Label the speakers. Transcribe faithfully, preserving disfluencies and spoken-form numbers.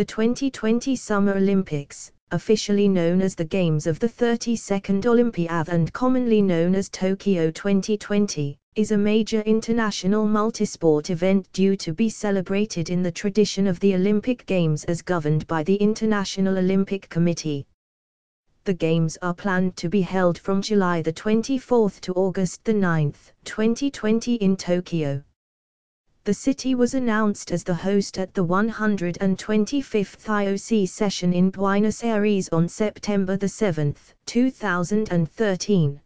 Speaker 1: The twenty twenty Summer Olympics, officially known as the Games of the thirty-second Olympiad and commonly known as Tokyo twenty twenty, is a major international multisport event due to be celebrated in the tradition of the Olympic Games as governed by the International Olympic Committee. The Games are planned to be held from July the twenty-fourth to August the ninth, twenty twenty in Tokyo. The city was announced as the host at the one hundred twenty-fifth I O C session in Buenos Aires on September the seventh, two thousand thirteen.